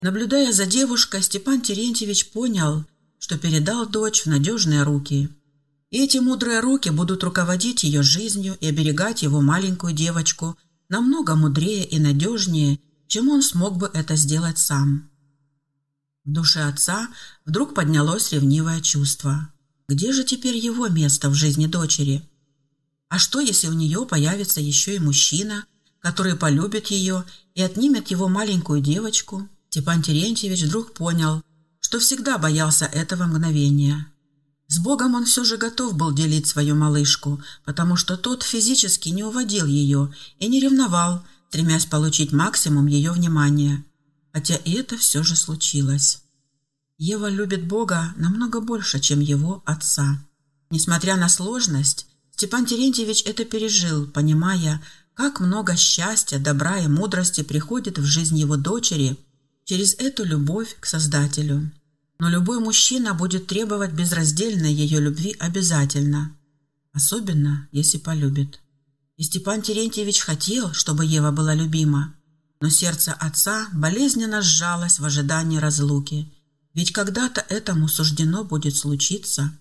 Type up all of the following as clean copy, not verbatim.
Наблюдая за девушкой, Степан Терентьевич понял, что передал дочь в надежные руки. И эти мудрые руки будут руководить ее жизнью и оберегать его маленькую девочку намного мудрее и надежнее, чем он смог бы это сделать сам. В душе отца вдруг поднялось ревнивое чувство. Где же теперь его место в жизни дочери? А что, если у нее появится еще и мужчина, который полюбит ее и отнимет его маленькую девочку? Степан Терентьевич вдруг понял, что всегда боялся этого мгновения. С Богом он все же готов был делить свою малышку, потому что тот физически не уводил ее и не ревновал, стремясь получить максимум ее внимания. Хотя и это все же случилось. Ева любит Бога намного больше, чем его отца. Несмотря на сложность, Степан Терентьевич это пережил, понимая, как много счастья, добра и мудрости приходит в жизнь его дочери через эту любовь к Создателю. Но любой мужчина будет требовать безраздельной ее любви обязательно, особенно если полюбит. И Степан Терентьевич хотел, чтобы Ева была любима, но сердце отца болезненно сжалось в ожидании разлуки, ведь когда-то этому суждено будет случиться.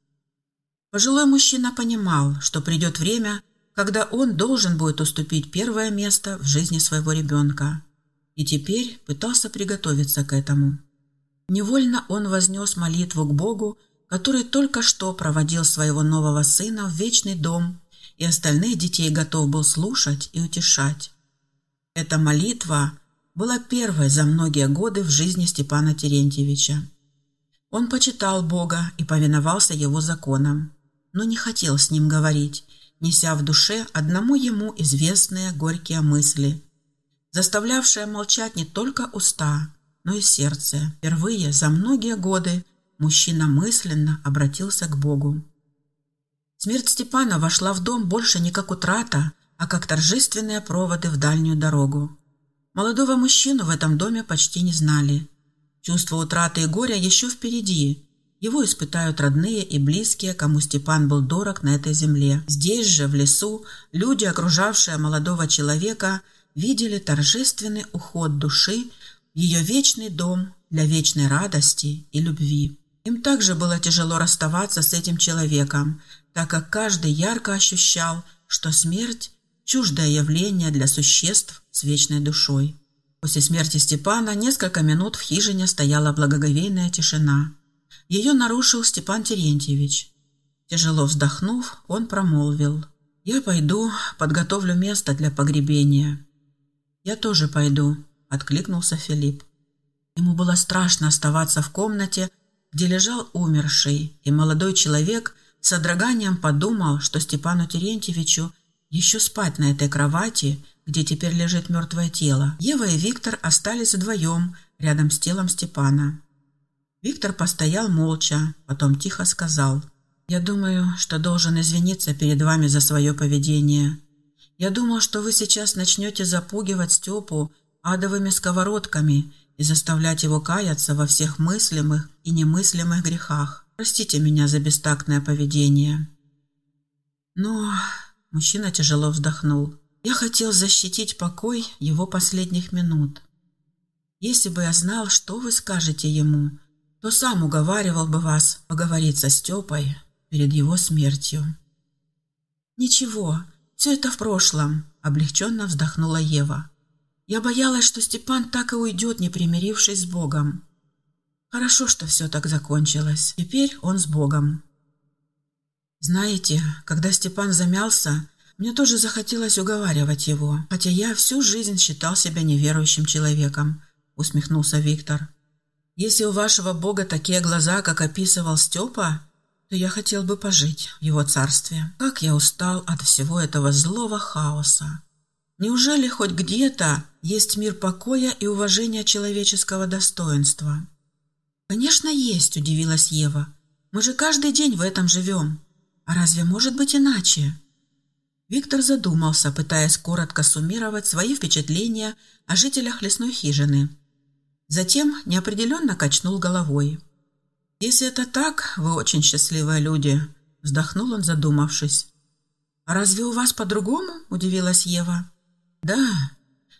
Пожилой мужчина понимал, что придет время, когда он должен будет уступить первое место в жизни своего ребенка, и теперь пытался приготовиться к этому. Невольно он вознес молитву к Богу, который только что проводил своего нового сына в вечный дом и остальных детей готов был слушать и утешать. Эта молитва была первой за многие годы в жизни Степана Терентьевича. Он почитал Бога и повиновался его законам, но не хотел с ним говорить, неся в душе одному ему известные горькие мысли, заставлявшие молчать не только уста, но и сердце. Впервые за многие годы мужчина мысленно обратился к Богу. Смерть Степана вошла в дом больше не как утрата, а как торжественные проводы в дальнюю дорогу. Молодого мужчину в этом доме почти не знали. Чувство утраты и горя еще впереди. Его испытают родные и близкие, кому Степан был дорог на этой земле. Здесь же, в лесу, люди, окружавшие молодого человека, видели торжественный уход души в ее вечный дом для вечной радости и любви. Им также было тяжело расставаться с этим человеком, так как каждый ярко ощущал, что смерть – чуждое явление для существ с вечной душой. После смерти Степана несколько минут в хижине стояла благоговейная тишина. Ее нарушил Степан Терентьевич. Тяжело вздохнув, он промолвил: «Я пойду, подготовлю место для погребения». «Я тоже пойду», – откликнулся Филипп. Ему было страшно оставаться в комнате, где лежал умерший, и молодой человек с содроганием подумал, что Степану Терентьевичу еще спать на этой кровати, где теперь лежит мертвое тело. Ева и Виктор остались вдвоем рядом с телом Степана. Виктор постоял молча, потом тихо сказал: «Я думаю, что должен извиниться перед вами за свое поведение. Я думал, что вы сейчас начнете запугивать Степу адовыми сковородками и заставлять его каяться во всех мыслимых и немыслимых грехах. Простите меня за бестактное поведение». Но мужчина тяжело вздохнул. «Я хотел защитить покой его последних минут. Если бы я знал, что вы скажете ему, то сам уговаривал бы вас поговорить со Степой перед его смертью». «Ничего, все это в прошлом», – облегченно вздохнула Ева. «Я боялась, что Степан так и уйдет, не примирившись с Богом. Хорошо, что все так закончилось. Теперь он с Богом». «Знаете, когда Степан замялся, мне тоже захотелось уговаривать его, хотя я всю жизнь считал себя неверующим человеком», – усмехнулся Виктор. «Если у вашего Бога такие глаза, как описывал Степа, то я хотел бы пожить в его царстве. Как я устал от всего этого злого хаоса. Неужели хоть где-то есть мир покоя и уважения человеческого достоинства?» «Конечно есть», – удивилась Ева. «Мы же каждый день в этом живем. А разве может быть иначе?» Виктор задумался, пытаясь коротко суммировать свои впечатления о жителях лесной хижины. Затем неопределенно качнул головой. «Если это так, вы очень счастливые люди», – вздохнул он, задумавшись. «А разве у вас по-другому?» – удивилась Ева. «Да,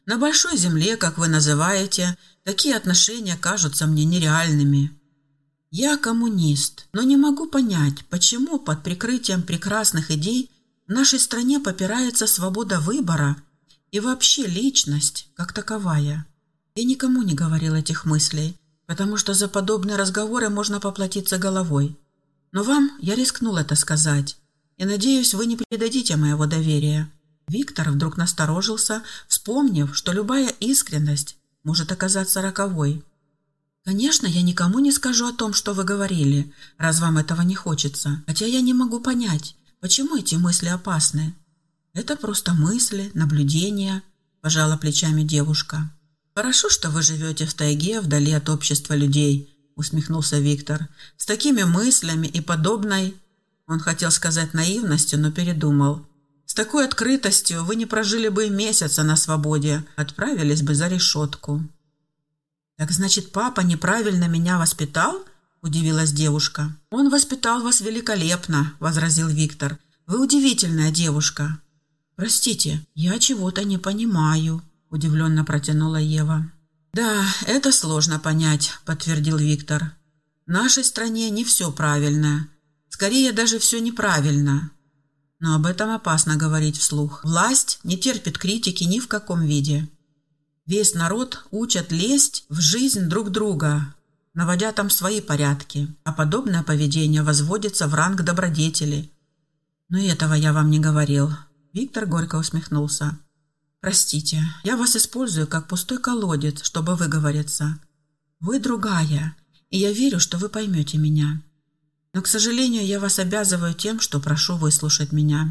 На большой земле, как вы называете, такие отношения кажутся мне нереальными. Я коммунист, но не могу понять, почему под прикрытием прекрасных идей в нашей стране попирается свобода выбора и вообще личность как таковая. Я никому не говорил этих мыслей, потому что за подобные разговоры можно поплатиться головой. Но вам я рискнул это сказать, и надеюсь, вы не предадите моего доверия». Виктор вдруг насторожился, вспомнив, что любая искренность может оказаться роковой. «Конечно, я никому не скажу о том, что вы говорили, раз вам этого не хочется, хотя я не могу понять, почему эти мысли опасны». «Это просто мысли, наблюдения», – пожала плечами девушка. «Хорошо, что вы живете в тайге, вдали от общества людей», – усмехнулся Виктор. «С такими мыслями и подобной...» Он хотел сказать наивностью, но передумал. «С такой открытостью вы не прожили бы и месяца на свободе, отправились бы за решетку». «Так значит, папа неправильно меня воспитал?» – удивилась девушка. «Он воспитал вас великолепно», – возразил Виктор. «Вы удивительная девушка». «Простите, я чего-то не понимаю», – удивленно протянула Ева. «Да, это сложно понять», – подтвердил Виктор. «В нашей стране не все правильно. Скорее, даже все неправильно. Но об этом опасно говорить вслух. Власть не терпит критики ни в каком виде. Весь народ учат лезть в жизнь друг друга, наводя там свои порядки, а подобное поведение возводится в ранг добродетели. Но этого я вам не говорил». Виктор горько усмехнулся. «Простите, я вас использую как пустой колодец, чтобы выговориться. Вы другая, и я верю, что вы поймете меня. Но, к сожалению, я вас обязываю тем, что прошу выслушать меня».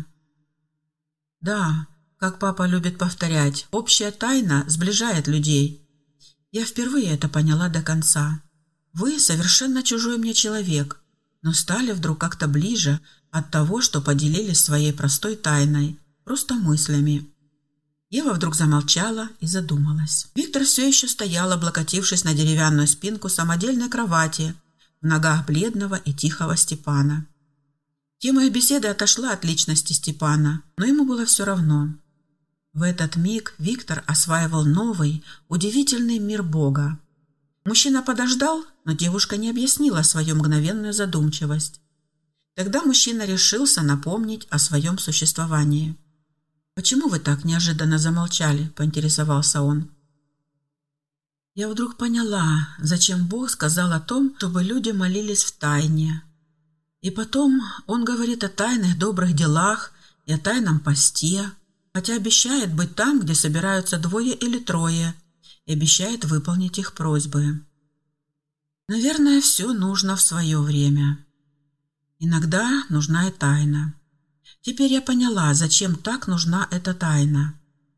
«Да, как папа любит повторять, общая тайна сближает людей. Я впервые это поняла до конца. Вы совершенно чужой мне человек, но стали вдруг как-то ближе от того, что поделились своей простой тайной, просто мыслями». Ева вдруг замолчала и задумалась. Виктор все еще стоял, облокотившись на деревянную спинку самодельной кровати, в ногах бледного и тихого Степана. Тема их беседы отошла от личности Степана, но ему было все равно. В этот миг Виктор осваивал новый, удивительный мир Бога. Мужчина подождал, но девушка не объяснила свою мгновенную задумчивость. Тогда мужчина решился напомнить о своем существовании. «Почему вы так неожиданно замолчали?» – поинтересовался он. «Я вдруг поняла, зачем Бог сказал о том, чтобы люди молились в тайне. И потом Он говорит о тайных добрых делах и о тайном посте, хотя обещает быть там, где собираются 2 или 3, и обещает выполнить их просьбы. Наверное, все нужно в свое время. Иногда нужна и тайна. Теперь я поняла, зачем так нужна эта тайна.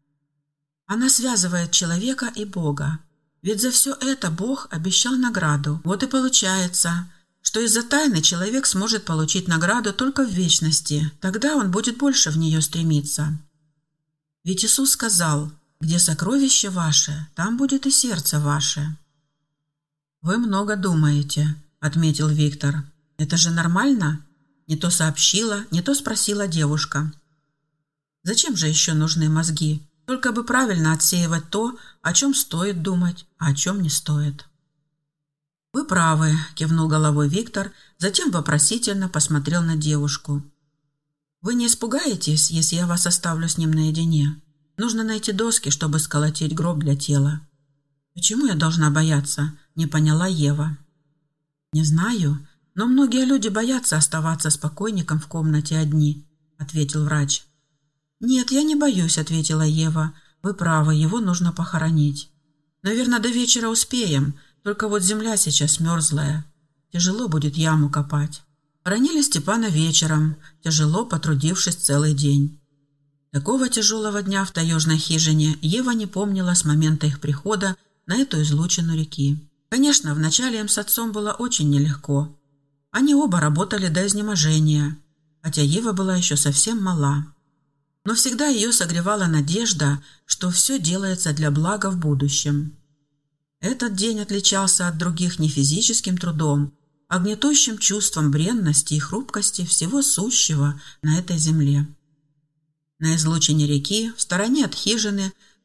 Она связывает человека и Бога. Ведь за все это Бог обещал награду. Вот и получается, что из-за тайны человек сможет получить награду только в вечности. Тогда он будет больше в нее стремиться. Ведь Иисус сказал: «Где сокровище ваше, там будет и сердце ваше». «Вы много думаете», — отметил Виктор. «Это же нормально?» Не то сообщила, не то спросила девушка. «Зачем же еще нужны мозги? Только бы правильно отсеивать то, о чем стоит думать, а о чем не стоит». «Вы правы», – кивнул головой Виктор, затем вопросительно посмотрел на девушку. «Вы не испугаетесь, если я вас оставлю с ним наедине? Нужно найти доски, чтобы сколотить гроб для тела». «Почему я должна бояться?» – не поняла Ева. «Не знаю, но многие люди боятся оставаться с покойником в комнате одни», – ответил врач. «Нет, я не боюсь», – ответила Ева. «Вы правы, его нужно похоронить. Наверное, до вечера успеем, только вот земля сейчас мерзлая. Тяжело будет яму копать». Хоронили Степана вечером, тяжело потрудившись целый день. Такого тяжелого дня в таежной хижине Ева не помнила с момента их прихода на эту излучину реки. Конечно, вначале им с отцом было очень нелегко. Они оба работали до изнеможения, хотя Ева была еще совсем мала. Но всегда ее согревала надежда, что все делается для блага в будущем. Этот день отличался от других не физическим трудом, а гнетущим чувством бренности и хрупкости всего сущего на этой земле. На излучине реки, в стороне от хижины,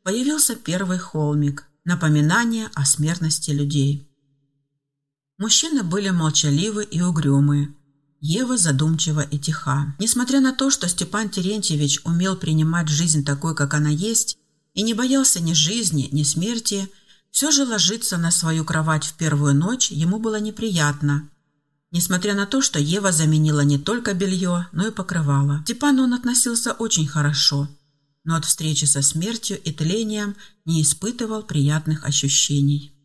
появился первый холмик, напоминание о смертности людей. Мужчины были молчаливы и угрюмы. Ева задумчива и тиха. Несмотря на то, что Степан Терентьевич умел принимать жизнь такой, как она есть, и не боялся ни жизни, ни смерти, все же ложиться на свою кровать в первую ночь ему было неприятно. Несмотря на то, что Ева заменила не только белье, но и покрывало. К Степану он относился очень хорошо, но от встречи со смертью и тлением не испытывал приятных ощущений.